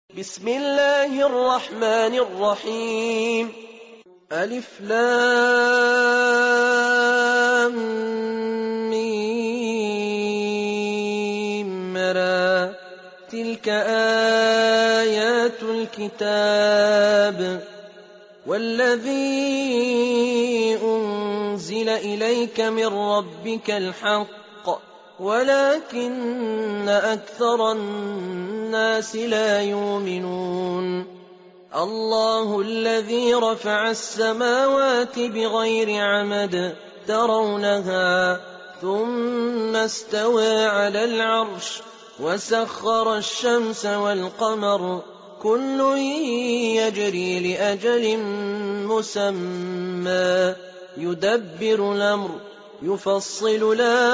بسم الله الرحمن الرحيم ألف لام ميم را تلك آيات الكتاب والذي أنزل إليك من ربك الحق ولكن أكثر الناس لا يؤمنون الله الذي رفع السماوات بغير عمد ترونها ثم استوى على العرش وسخر الشمس والقمر كل يجري لأجل مسمى يدبر الأمر يفصل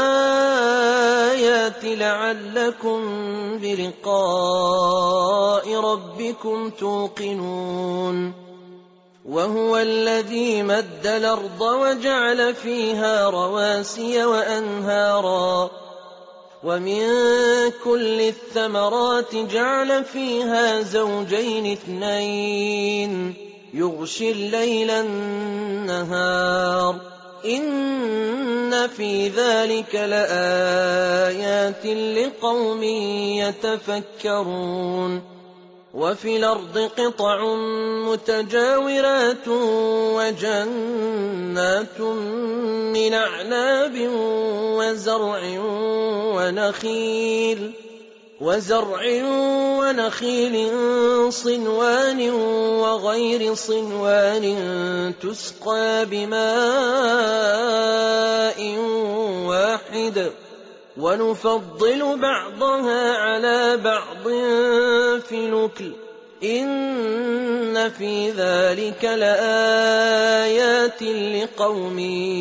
الآيات لعلكم بلقاء ربكم توقنون وهو الذي مد الأرض وجعل فيها رواسي وأنهارا ومن كل الثمرات جعل فيها زوجين اثنين يغشي الليل النهار إن في ذلك لآيات لقوم يتفكرون وفي الأرض قطع متجاورات وجنات من أعناب وزرع ونخيل صنوان وغير صنوان تسقى بماء واحد ونفضل بعضها على بعض في الأكل إن في ذلك لآيات لقوم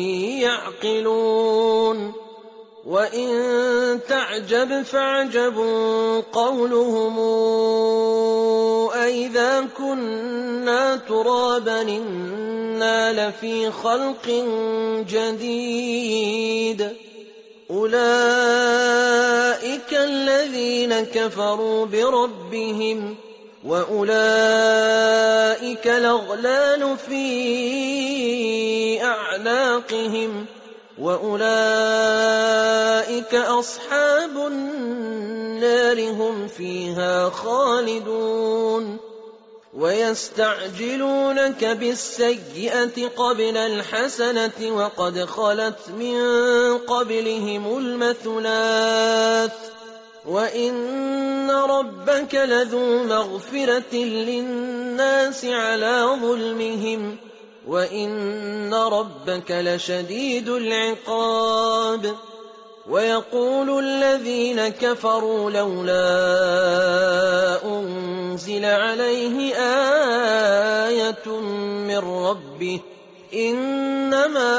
يعقلون وإن تعجب فعجب قولهم أئذا كنا ترابا إنا لفي خلق جديد أولئك الذين كفروا بربهم وأولئك الأغلال في أعناقهم وأولئك أصحاب النار هم فيها خالدون ويستعجلونك بالسيئة قبل الحسنة وقد خلت من قبلهم المثلات وإن ربك لذو مغفرة للناس على ظلمهم وإن ربك لشديد العقاب ويقول الذين كفروا لولا أنزل عليه آية من ربه إنما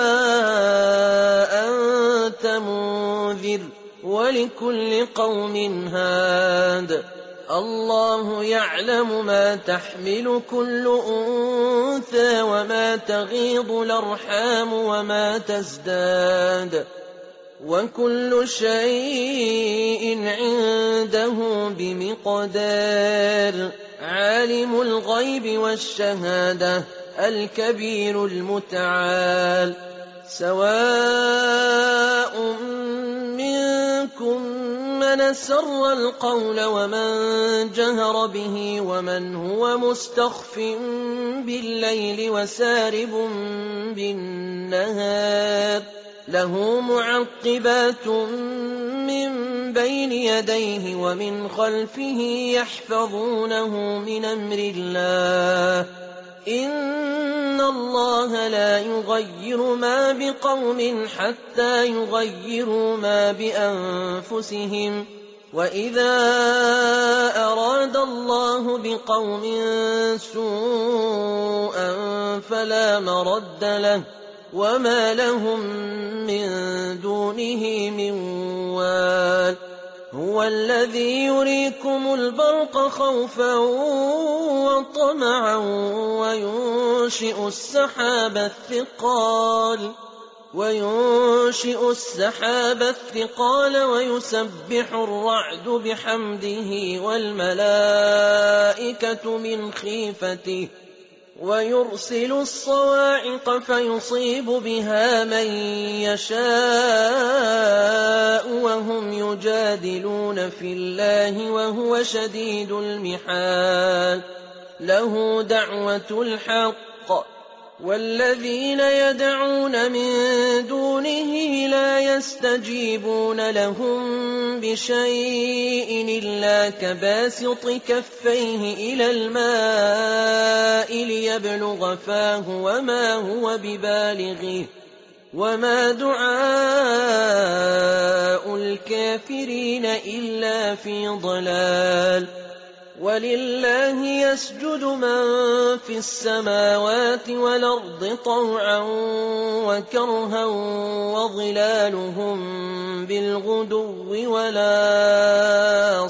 أنت منذر ولكل قوم هاد الله يعلم ما تحمل كل أنثى وما تغيض الأرحام وما تزداد وكل شيء عنده بمقدار عالم الغيب والشهادة الكبير المتعال سواء منكم من سر القول ومن جهر به ومن هو مستخف بالليل وسارب بالنهار له معقبات من بين يديه ومن خلفه يحفظونه من أمر الله إن الله لا يغير ما بقوم حتى يغيروا ما بأنفسهم وإذا أراد الله بقوم سوءا فلا مرد له وما لهم من دونه من وال هو الذي يريكم البرق خوفا وطمعا وينشئ السحاب الثقال وينشئ السحاب الثقال ويسبح الرعد بحمده والملائكة من خيفته ويرسل الصواعق فيصيب بها من يشاء وهم يجادلون في الله وهو شديد المحال له دعوة الحق والذين يدعون من دونه لا يستجيبون لهم بشيء إلا كباسط كفيه إلى الماء ليبلغ فاه وما هو ببالغه وما دعاء الكافرين إلا في ضلال ولله يسجد من في السماوات والأرض طوعا وكرها وظلالهم بالغدو ولا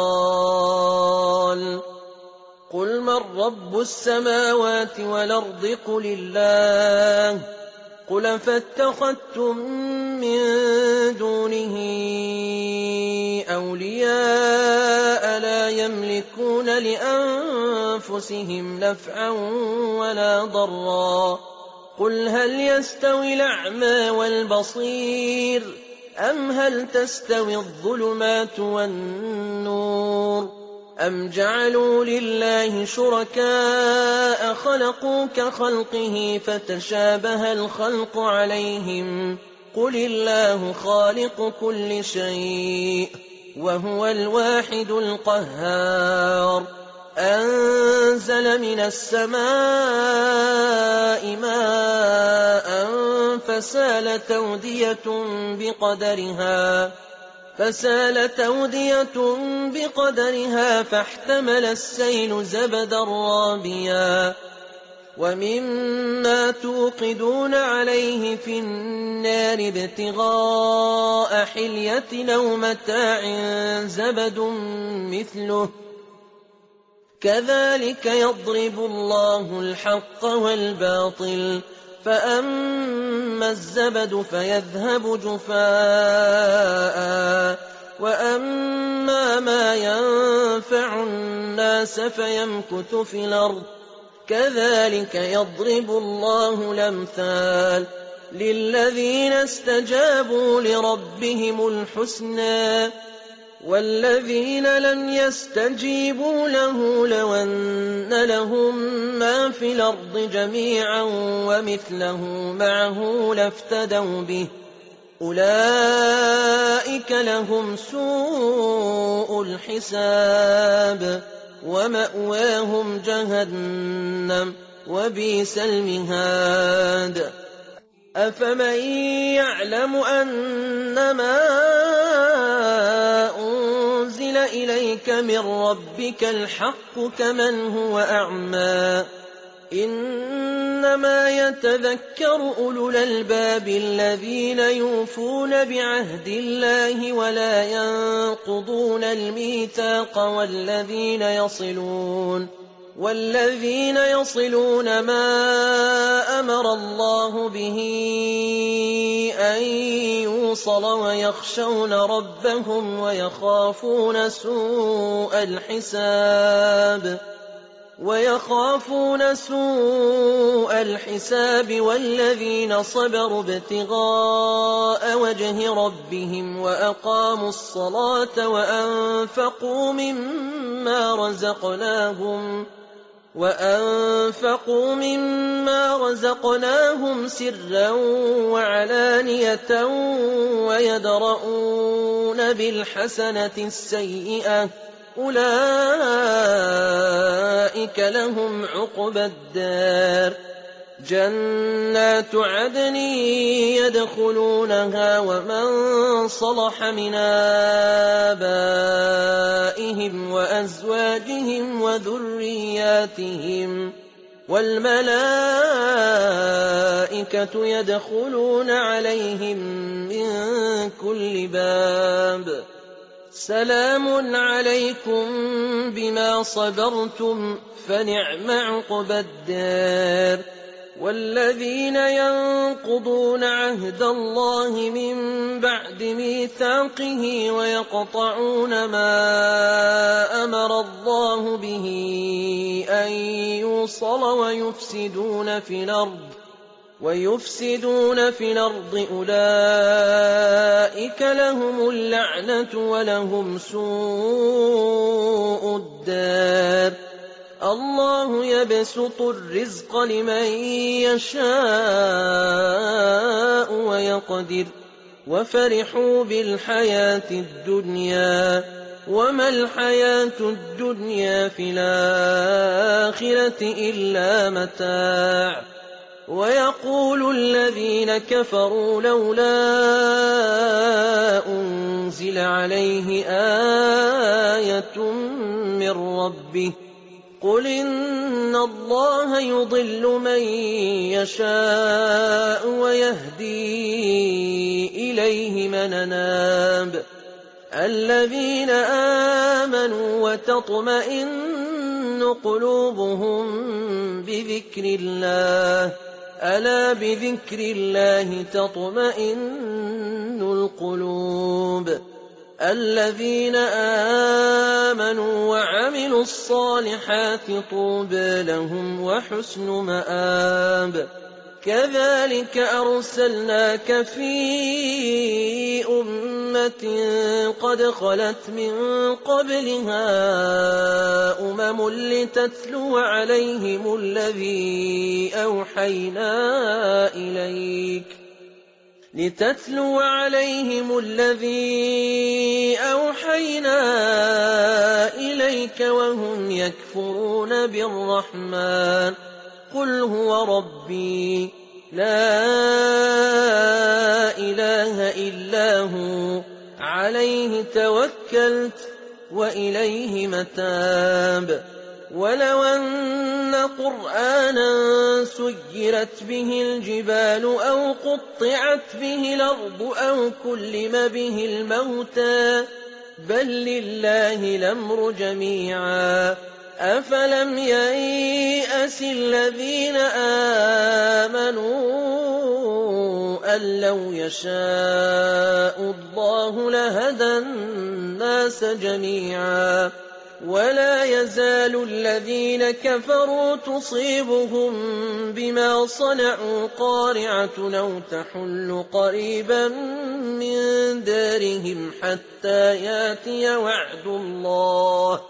صال قل من رب السماوات والأرض قل الله قل فاتخذتم من دونه أولياء لا يملكون لأنفسهم نفعا ولا ضرا قل هل يستوي الأعمى والبصير أم هل تستوي الظلمات والنور أم جعلوا لله شركاء خلقوا كخلقه فتشابه الخلق عليهم قل الله خالق كل شيء وهو الواحد القهار أنزل من السماء ماء فسالت أودية بقدرها فاحتمل السيل زبدا رابيا ومما توقدون عليه في النار ابتغاء حلية أو متاع زبد مثله كذلك يضرب الله الحق والباطل فأما الزبد فيذهب جفاء وأما ما ينفع الناس فيمكث في الأرض كذلك يضرب الله الأمثال للذين استجابوا لربهم الحسنى والذين لم يستجيبوا له لو أن لهم ما في الأرض جميعا ومثله معه لافتدوا به أولئك لهم سوء الحساب ومأواهم جهنم وبئس المهاد أفمن يعلم أنما أنزل إليك من ربك الحق كمن هو أعمى إنما يتذكر أولو الألباب الذين يوفون بعهد الله ولا ينقضون الميثاق والذين يصلون ما أمر الله به أن يوصل ويخشون ربهم ويخافون سوء الحساب والذين صبروا ابتغاء وجه ربهم وأقاموا الصلاة وأنفقوا مما رزقناهم سرا وعلانية ويدرؤون بالحسنة السيئة أولئك لهم عقبى الدار جنات عدن يدخلونها ومن صلح من آبائهم وأزواجهم وذرياتهم والملائكة يدخلون عليهم من كل باب سلام عليكم بما صبرتم فنعم عقبى الدار والذين ينقضون عهد الله من بعد ميثاقه ويقطعون ما أمر الله به أن يوصل ويفسدون في الأرض أولئك لهم اللعنة ولهم سوء الدار. الله يبسط الرزق لمن يشاء ويقدر وفرحوا بالحياة الدنيا وما الحياة الدنيا في الآخرة إلا متاع. ويقول الذين كفروا لولا أنزل عليه آية من ربه قل إن الله يضل من يشاء ويهدي إليه من أناب. الذين آمنوا وتطمئن قلوبهم بذكر الله ألا بذكر الله تطمئن القلوب. الذين آمنوا وعملوا الصالحات طوبى لهم وحسن مآب. كذلك أرسلناك في أمة قد خلت من قبلها لتتلو عليهم الذي أوحينا إليك وهم يكفرون بالرحمن قل هو ربي لا إله إلا هو عليه توكلت وإليه متاب. ولو أن قرآنا سيرت به الجبال أو قطعت به الأرض أو كلم به الموتى بل لله الأمر جميعا أفلم ييأس الذين آمنوا أن لو يشاء الله لهدى الناس جميعا ولا يزال الذين كفروا تصيبهم بما صنعوا قارعة أو تحل قريبا من دارهم حتى ياتي وعد الله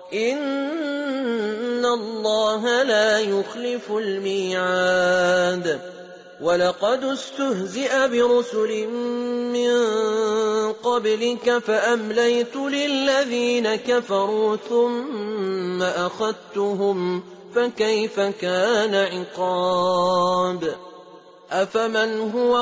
إن الله لا يخلف الميعاد. ولقد استهزئ برسل من قبلك فأمليت للذين كفروا ثم أخذتهم فكيف كان عقاب. أفمن هو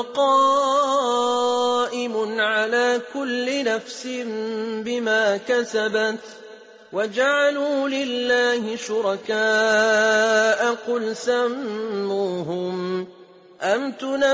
قائم على كل نفس بما كسبت وجعلوا لله شركاء قل سموهم أم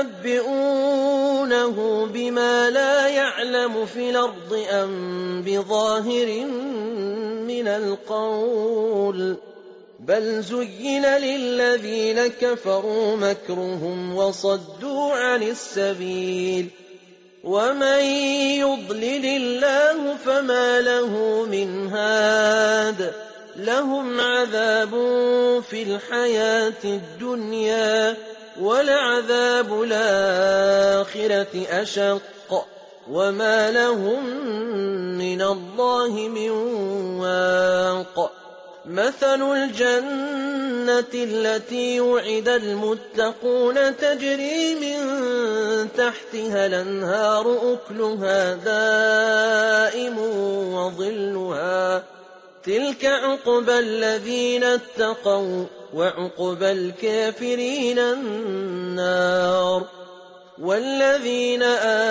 تنبئونه بما لا يعلم في الأرض أم بظاهر من القول بل زين للذين كفروا مكرهم وصدوا عن السبيل ومن يضلل الله فما له من هاد لهم عذاب في الحياة الدنيا ولعذاب الآخرة أشق وما لهم من الله من واق. مثل الجنة التي وعد المتقون تجري من تحتها الأنهار أكلها دائم وظلها تلك عقبى الذين اتقوا وعقبى الكافرين النار. والذين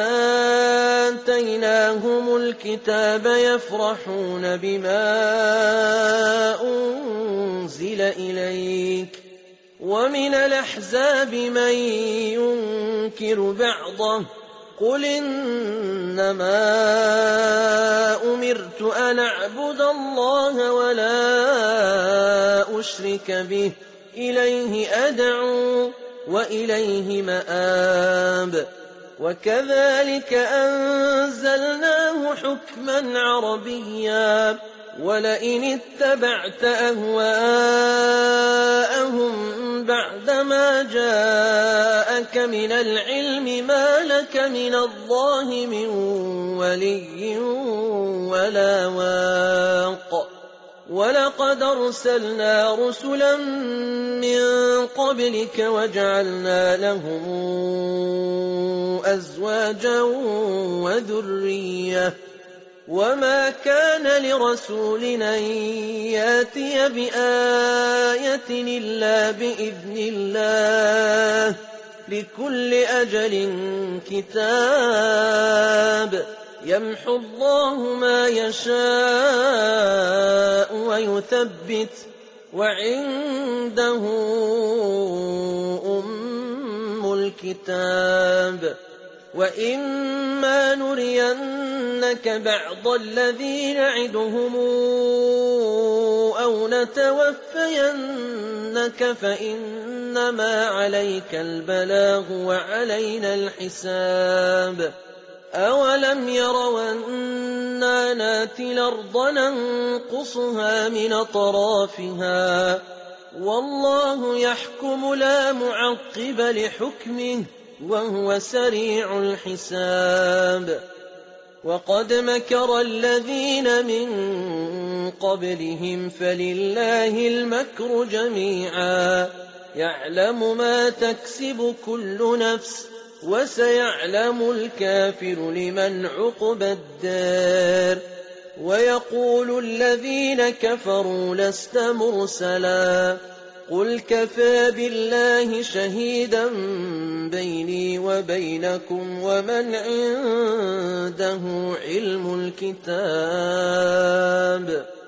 آتيناهم الكتاب يفرحون بما أنزل إليك ومن الأحزاب من ينكر بعضه قل إنما أمرت أن أعبد الله ولا أشرك به إليه أدعو وإليه مآب. وكذلك أنزلناه حكما عربيا ولئن اتبعت أهواءهم بعدما جاءك من العلم ما لك من الله من ولي ولا واق. ولقد أرسلنا رسلا من قبلك وجعلنا لهم أزواجا وذرية وما كان لرسول أن يأتي بآية إلا بإذن الله لكل أجل كتاب. يمحو الله ما يشاء ويثبت وعنده أم الكتاب. وإما نرينك بعض الذي نعدهم أو نتوفينك فإنما عليك البلاغ وعلينا الحساب. أولم يروا أنا ناتي الأرض ننقصها من أطرافها والله يحكم لا معقب لحكمه وهو سريع الحساب. وقد مكر الذين من قبلهم فلله المكر جميعا يعلم ما تكسب كل نفس وسيعلم الكافر لمن عقبى الدار. ويقول الذين كفروا لست مرسلا قل كفى بالله شهيدا بيني وبينكم ومن عنده علم الكتاب.